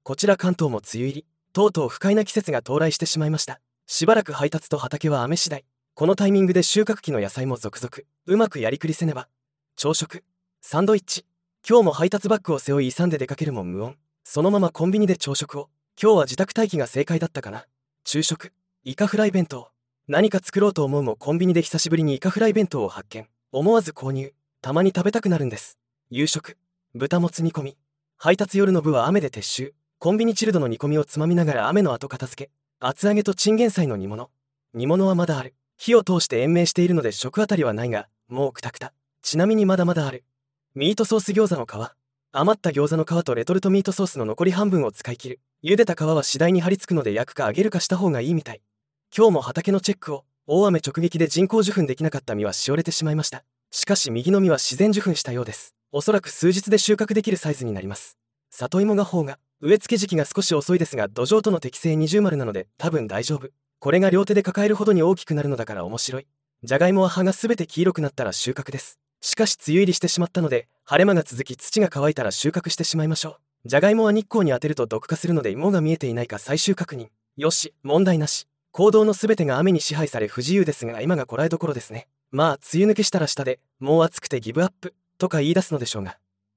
こちら関東も梅雨入り、とうとう不快な季節が到来してしまいました。しばらく配達と畑は雨次第。このタイミングで収穫期の野菜も続々、うまくやりくりせねば。朝食、サンドイッチ。今日も配達バッグを背負い勇んで出かけるも無音。そのままコンビニで朝食を。今日は自宅待機が正解だったかな。昼食、イカフライ弁当。何か作ろうと思うもコンビニで久しぶりにイカフライ弁当を発見。思わず購入。たまに食べたくなるんです。夕食、豚もつ煮込み。配達夜の部は雨で撤収。コンビニチルドの煮込みをつまみながら雨の後片付け。厚揚げとチンゲン菜の煮物。煮物はまだある。火を通して延命しているので食あたりはないが、もうクタクタ。ちなみにまだまだある。ミートソース餃子の皮。余った餃子の皮とレトルトミートソースの残り半分を使い切る。茹でた皮は次第に張り付くので焼くか揚げるかした方がいいみたい。今日も畑のチェックを。大雨直撃で人工授粉できなかった実はしおれてしまいました。しかし右の実は自然受粉したようです。おそらく数日で収穫できるサイズになります。里芋が方が植え付け時期が少し遅いですが土壌との適性20丸なので多分大丈夫。これが両手で抱えるほどに大きくなるのだから面白い。じゃがいもは葉がすべて黄色くなったら収穫です。しかし梅雨入りしてしまったので晴れ間が続き土が乾いたら収穫してしまいましょう。じゃがいもは日光に当てると毒化するので芋が見えていないか最終確認。よし、問題なし。行動のすべてが雨に支配され不自由ですが今がこらえどころですね。まあ梅雨抜けしたら下でもう暑くてギブアップとか言い出すのでしょうが。